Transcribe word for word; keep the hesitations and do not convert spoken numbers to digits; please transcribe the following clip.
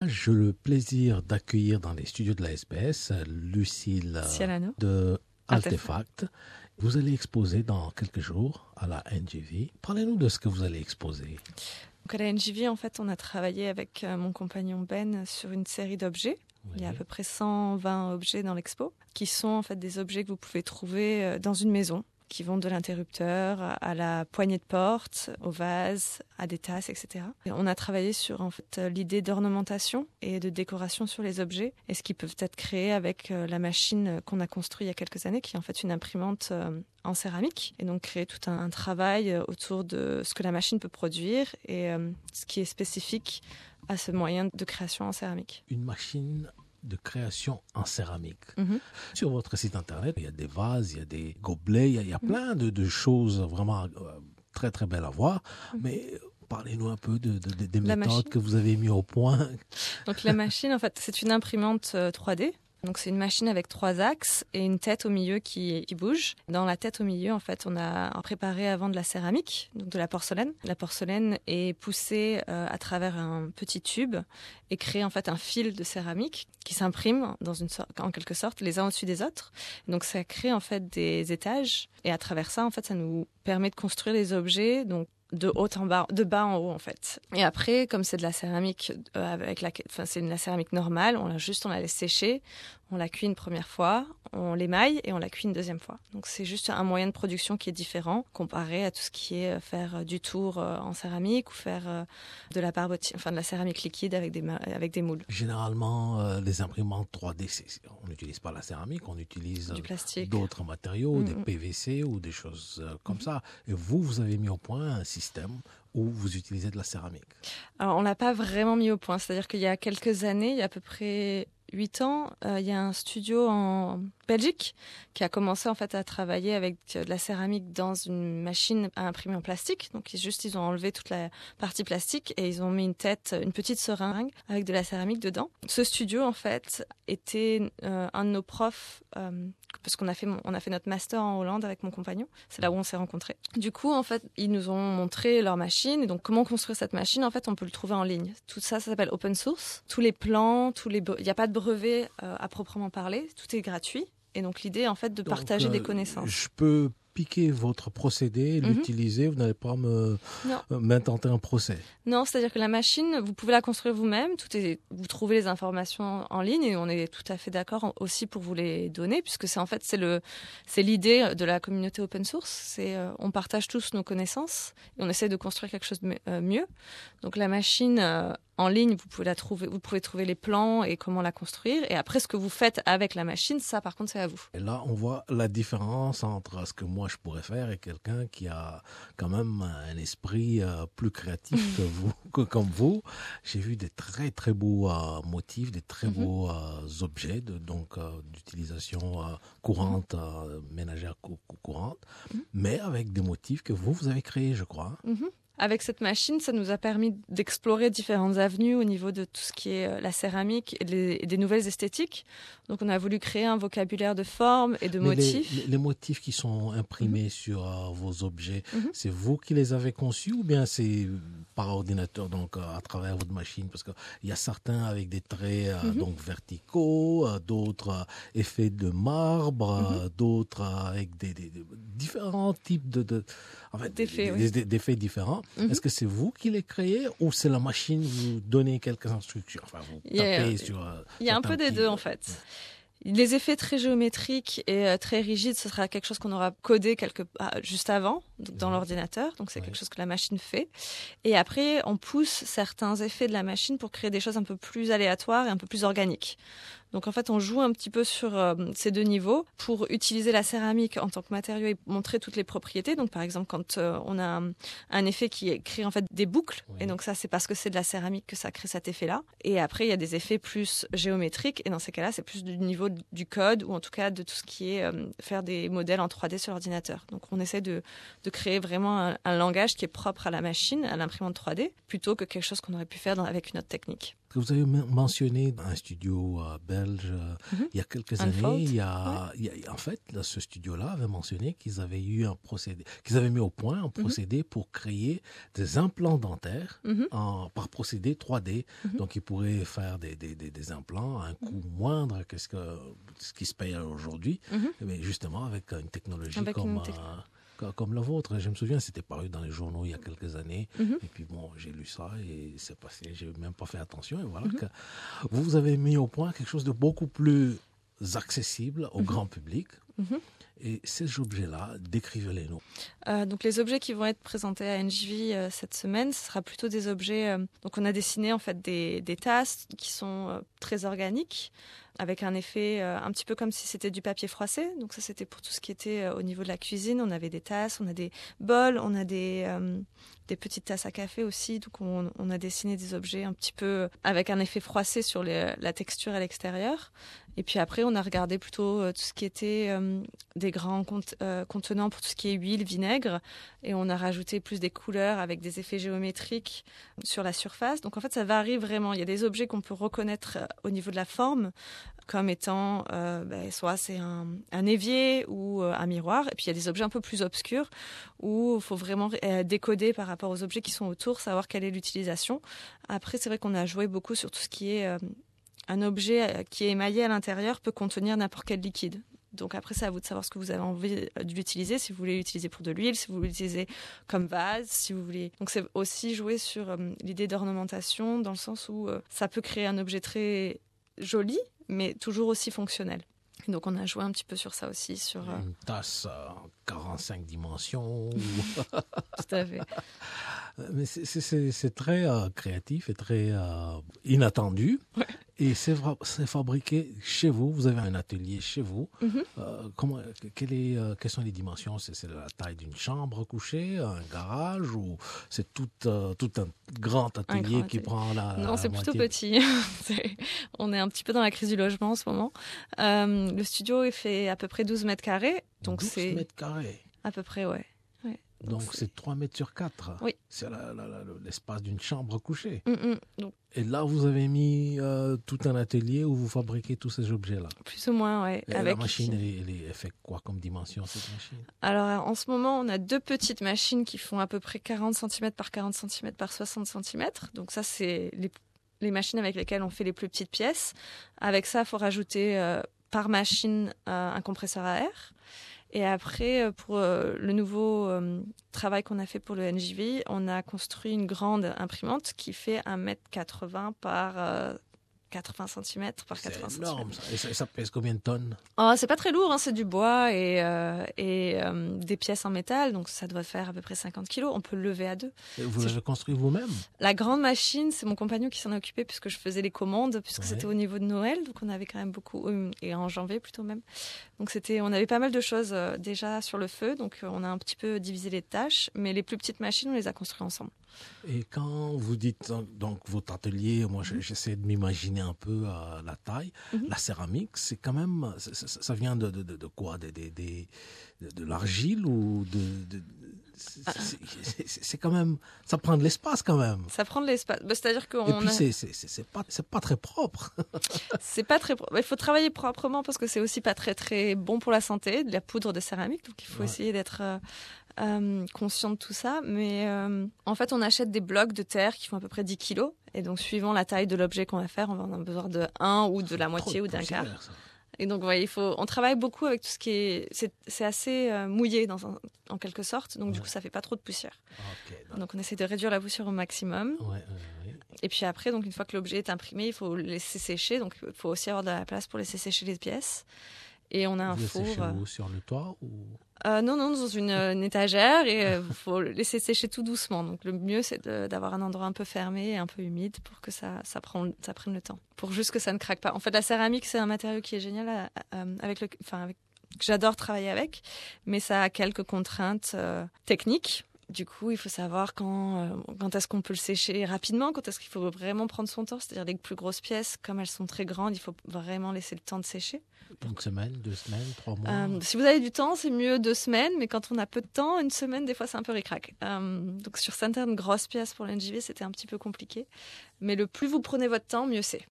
J'ai le plaisir d'accueillir dans les studios de la S B S Lucille Cialano de Artefact. Vous allez exposer dans quelques jours à la N G V. Parlez-nous de ce que vous allez exposer. Donc à la N G V, en fait, on a travaillé avec mon compagnon Ben sur une série d'objets. Oui. Il y a à peu près cent vingt objets dans l'expo, qui sont en fait des objets que vous pouvez trouver dans une maison, qui vont de l'interrupteur à la poignée de porte, au vase, à des tasses, et cetera. Et on a travaillé sur en fait l'idée d'ornementation et de décoration sur les objets et ce qui peuvent être créés avec la machine qu'on a construite il y a quelques années, qui est en fait une imprimante en céramique. Et donc créer tout un, un travail autour de ce que la machine peut produire et euh, ce qui est spécifique à ce moyen de création en céramique. Une machine de création en céramique. Mm-hmm. Sur votre site internet, il y a des vases, il y a des gobelets, il y a, il y a mm-hmm. plein de, de choses vraiment euh, très très belles à voir. Mm-hmm. Mais parlez-nous un peu de, de, de, des la méthodes machine. que vous avez mis au point. Donc la machine, en fait, c'est une imprimante euh, trois D. Donc c'est une machine avec trois axes et une tête au milieu qui, qui bouge. Dans la tête au milieu, en fait, on a préparé avant de la céramique, donc de la porcelaine. La porcelaine est poussée euh, à travers un petit tube et crée en fait un fil de céramique qui s'imprime dans une sorte, en quelque sorte, les uns au-dessus des autres. Donc ça crée en fait des étages et à travers ça, en fait, ça nous permet de construire les objets. Donc de haut en bas, de bas en haut en fait. Et après, comme c'est de la céramique euh, avec la, enfin c'est de la céramique normale, on la juste on la laisse sécher, on la cuit une première fois, on l'émaille et on la cuit une deuxième fois. Donc c'est juste un moyen de production qui est différent comparé à tout ce qui est faire du tour en céramique ou faire de la barbotine, enfin de la céramique liquide avec des avec des moules. Généralement, euh, les imprimantes trois D, c'est, on n'utilise pas la céramique, on utilise du plastique, d'autres matériaux, mmh. des P V C ou des choses euh, comme mmh. ça. Et vous, vous avez mis au point un système où vous utilisez de la céramique. Alors on l'a pas vraiment mis au point, c'est-à-dire qu'il y a quelques années, il y a à peu près huit ans, euh, il y a un studio en Belgique qui a commencé en fait à travailler avec de la céramique dans une machine à imprimer en plastique. Donc ils, juste ils ont enlevé toute la partie plastique et ils ont mis une tête, une petite seringue avec de la céramique dedans. Ce studio en fait était euh, un de nos profs euh, parce qu'on a fait on a fait notre master en Hollande avec mon compagnon. C'est là où on s'est rencontrés. Du coup en fait ils nous ont montré leur machine et donc comment construire cette machine. En fait on peut le trouver en ligne. Tout ça ça s'appelle open source. Tous les plans, tous les il n'y a pas de brevet euh, à proprement parler. Tout est gratuit. Et donc l'idée en fait de donc, partager euh, des connaissances. Je peux piquer votre procédé, mm-hmm. l'utiliser, vous n'allez pas me euh, m'intenter un procès. Non, c'est-à-dire que la machine, vous pouvez la construire vous-même, tout est, vous trouvez les informations en ligne et on est tout à fait d'accord aussi pour vous les donner puisque c'est en fait c'est le c'est l'idée de la communauté open source, c'est euh, on partage tous nos connaissances et on essaie de construire quelque chose de euh, mieux. Donc la machine euh, en ligne, vous pouvez la trouver, vous pouvez trouver les plans et comment la construire. Et après, ce que vous faites avec la machine, ça, par contre, c'est à vous. Et là, on voit la différence entre ce que moi je pourrais faire et quelqu'un qui a quand même un esprit euh, plus créatif que vous, que comme vous. J'ai vu des très très beaux euh, motifs, des très beaux euh, objets, de, donc euh, d'utilisation euh, courante, euh, ménagère cou- courante, mais avec des motifs que vous vous avez créés, je crois. Mm-hmm. Avec cette machine, ça nous a permis d'explorer différentes avenues au niveau de tout ce qui est la céramique et, les, et des nouvelles esthétiques. Donc, on a voulu créer un vocabulaire de formes et de Mais motifs. Les, les, les motifs qui sont imprimés mm-hmm. sur euh, vos objets, mm-hmm. c'est vous qui les avez conçus ou bien c'est par ordinateur, donc euh, à travers votre machine? Parce qu'il y a certains avec des traits euh, mm-hmm. donc verticaux, euh, d'autres euh, effets de marbre, mm-hmm. euh, d'autres euh, avec des, des, des différents types de, de en fait, d'effets, des, oui. des, d'effets différents. Mm-hmm. Est-ce que c'est vous qui les créez ou c'est la machine, vous donnez quelques instructions, enfin vous tapez yeah. sur... Euh, Il y a un peu des deux en fait. Ouais. Les effets très géométriques et euh, très rigides, ce sera quelque chose qu'on aura codé quelque, ah, juste avant donc dans mmh. l'ordinateur. Donc, c'est ouais. quelque chose que la machine fait. Et après, on pousse certains effets de la machine pour créer des choses un peu plus aléatoires et un peu plus organiques. Donc, en fait, on joue un petit peu sur euh, ces deux niveaux pour utiliser la céramique en tant que matériau et montrer toutes les propriétés. Donc, par exemple, quand euh, on a un, un effet qui crée en fait des boucles, oui. et donc ça, c'est parce que c'est de la céramique que ça crée cet effet-là. Et après, il y a des effets plus géométriques. Et dans ces cas-là, c'est plus du niveau du code ou en tout cas de tout ce qui est euh, faire des modèles en trois D sur l'ordinateur. Donc, on essaie de, de créer vraiment un, un langage qui est propre à la machine, à l'imprimante trois D, plutôt que quelque chose qu'on aurait pu faire dans, avec une autre technique. Vous avez mentionné un studio euh, belge euh, mm-hmm. il y a quelques Unfold. années. Il y a, ouais. il y a, en fait, là, ce studio-là avait mentionné qu'ils avaient eu un procédé, qu'ils avaient mis au point un procédé mm-hmm. pour créer des implants dentaires mm-hmm. en, par procédé trois D. Mm-hmm. Donc, ils pourraient faire des, des, des, des implants à un coût mm-hmm. moindre que ce, que ce qui se paye aujourd'hui, mm-hmm. mais justement avec une technologie avec comme... Une te- euh, comme la vôtre. Je me souviens, c'était paru dans les journaux il y a quelques années. Mm-hmm. Et puis bon, j'ai lu ça et c'est passé. J'ai même pas fait attention. Et voilà mm-hmm. que vous avez mis au point quelque chose de beaucoup plus accessible au mm-hmm. grand public. Mm-hmm. Et ces objets-là, décrivez-les-nous. Euh, donc les objets qui vont être présentés à N J V euh, cette semaine, ce sera plutôt des objets. Euh, donc on a dessiné en fait des, des tasses qui sont euh, très organiques, avec un effet euh, un petit peu comme si c'était du papier froissé. Donc ça, c'était pour tout ce qui était euh, au niveau de la cuisine. On avait des tasses, on a des bols, on a des, euh, des petites tasses à café aussi. Donc on, on a dessiné des objets un petit peu avec un effet froissé sur les, la texture à l'extérieur. Et puis après, on a regardé plutôt euh, tout ce qui était euh, des grands cont- euh, contenants pour tout ce qui est huile, vinaigre. Et on a rajouté plus des couleurs avec des effets géométriques sur la surface. Donc en fait, ça varie vraiment. Il y a des objets qu'on peut reconnaître euh, au niveau de la forme, comme étant euh, ben, soit c'est un, un évier ou euh, un miroir. Et puis il y a des objets un peu plus obscurs où il faut vraiment euh, décoder par rapport aux objets qui sont autour, savoir quelle est l'utilisation. Après, c'est vrai qu'on a joué beaucoup sur tout ce qui est... Euh, un objet qui est émaillé à l'intérieur peut contenir n'importe quel liquide. Donc après, c'est à vous de savoir ce que vous avez envie de l'utiliser, si vous voulez l'utiliser pour de l'huile, si vous voulez l'utiliser comme vase, si vous voulez... Donc c'est aussi jouer sur euh, l'idée d'ornementation, dans le sens où euh, ça peut créer un objet très joli, mais toujours aussi fonctionnel. Donc on a joué un petit peu sur ça aussi. Sur, euh... Une tasse en quarante-cinq dimensions. Tout à fait. Mais c'est, c'est, c'est très euh, créatif et très euh, inattendu. Ouais. Et c'est, c'est fabriqué chez vous. Vous avez un atelier chez vous. Mm-hmm. Euh, comment, quelle est, euh, quelles sont les dimensions? C'est, c'est la taille d'une chambre couchée, un garage, ou c'est tout, euh, tout un grand atelier un grand qui atelier. Prend la Non, la c'est moitié. Plutôt petit. c'est, on est un petit peu dans la crise du logement en ce moment. Euh, le studio il fait à peu près douze mètres carrés. Donc douze c'est mètres carrés? À peu près, ouais. ouais. Donc, donc c'est... c'est trois mètres sur quatre. Oui. C'est la, la, la, l'espace d'une chambre couchée. Mm-mm. Donc... Et là, vous avez mis euh, tout un atelier où vous fabriquez tous ces objets-là. Plus ou moins, oui. Avec... La machine, elle, elle, elle fait quoi comme dimension, cette machine? Alors, en ce moment, on a deux petites machines qui font à peu près quarante centimètres par quarante centimètres par soixante centimètres. Donc ça, c'est les, les machines avec lesquelles on fait les plus petites pièces. Avec ça, il faut rajouter euh, par machine euh, un compresseur à air. Et après, pour euh, le nouveau euh, travail qu'on a fait pour le N J V, on a construit une grande imprimante qui fait un mètre quatre-vingts par euh, quatre-vingts centimètres par quatre-vingts centimètres. C'est énorme, centimètres. ça. Et ça, ça pèse combien de tonnes? Oh, c'est pas très lourd, hein, c'est du bois et, euh, et euh, des pièces en métal, donc ça doit faire à peu près cinquante kilos. On peut le lever à deux. Et vous l'avez construit vous-même? La grande machine, c'est mon compagnon qui s'en est occupé puisque je faisais les commandes, puisque ouais. c'était au niveau de Noël, donc on avait quand même beaucoup, euh, et en janvier plutôt même. Donc c'était, on avait pas mal de choses euh, déjà sur le feu, donc euh, on a un petit peu divisé les tâches, mais les plus petites machines, on les a construites ensemble. Et quand vous dites donc votre atelier, moi mm-hmm. j'essaie de m'imaginer un peu euh, la taille. Mm-hmm. La céramique, c'est quand même, ça, ça vient de, de, de, de quoi, de, de, de, de l'argile ou de, de c'est, ah. c'est, c'est, c'est quand même, ça prend de l'espace quand même. Ça prend de l'espace. Bah, c'est-à-dire qu'on et puis a... c'est, c'est, c'est, c'est pas, c'est pas très propre. c'est pas très propre. Il faut travailler proprement parce que c'est aussi pas très très bon pour la santé, de la poudre de céramique. Donc il faut ouais. essayer d'être euh, euh, conscient de tout ça. Mais euh, en fait, on achète des blocs de terre qui font à peu près dix kilos. Et donc suivant la taille de l'objet qu'on va faire, on va en avoir besoin de un ou de la moitié Trop ou d'un quart. Ça. Et donc, ouais, il faut, on travaille beaucoup avec tout ce qui est... C'est, c'est assez euh, mouillé, dans un, en quelque sorte. Donc, ouais. du coup, ça ne fait pas trop de poussière. Okay, donc, on essaie de réduire la poussière au maximum. Ouais, ouais, ouais. Et puis après, donc, une fois que l'objet est imprimé, il faut le laisser sécher. Donc, il faut aussi avoir de la place pour laisser sécher les pièces. Et on a un Vous four... Vous euh... sur le toit ou... euh, Non, non, dans une, une étagère. Et il euh, faut le laisser sécher tout doucement. Donc, le mieux, c'est de, d'avoir un endroit un peu fermé et un peu humide pour que ça, ça, prend, ça prenne le temps. Pour juste que ça ne craque pas. En fait, la céramique, c'est un matériau qui est génial à, à, avec le, enfin, avec, que j'adore travailler avec. Mais ça a quelques contraintes euh, techniques. Du coup, il faut savoir quand, euh, quand est-ce qu'on peut le sécher rapidement, quand est-ce qu'il faut vraiment prendre son temps. C'est-à-dire les plus grosses pièces, comme elles sont très grandes, il faut vraiment laisser le temps de sécher. Une semaine, deux semaines, trois mois euh, Si vous avez du temps, c'est mieux deux semaines, mais quand on a peu de temps, une semaine, des fois, c'est un peu ric-rac. Euh, donc sur certaines grosses pièces pour l'N J V, c'était un petit peu compliqué. Mais le plus vous prenez votre temps, mieux c'est.